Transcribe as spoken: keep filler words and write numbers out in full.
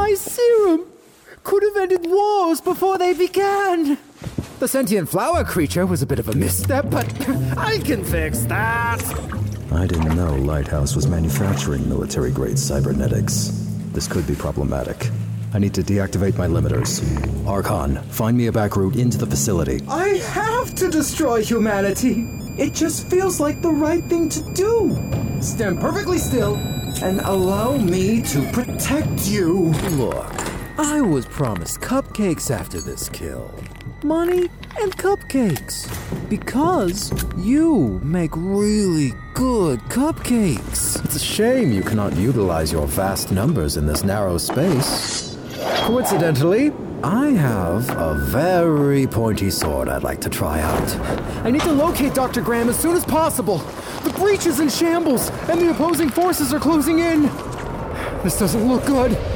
My serum could have ended wars before they began. The sentient flower creature was a bit of a misstep, but I can fix that. I didn't know Lighthouse was manufacturing military-grade cybernetics. This could be problematic. I need to deactivate my limiters. Archon, find me a back route into the facility. I have to destroy humanity. It just feels like the right thing to do. Stand perfectly still and allow me to protect you. Look, I was promised cupcakes after this kill. Money and cupcakes. Because you make really good cupcakes. It's a shame you cannot utilize your vast numbers in this narrow space. Coincidentally, I have a very pointy sword I'd like to try out. I need to locate Doctor Graham as soon as possible. The breach is in shambles, and the opposing forces are closing in. This doesn't look good.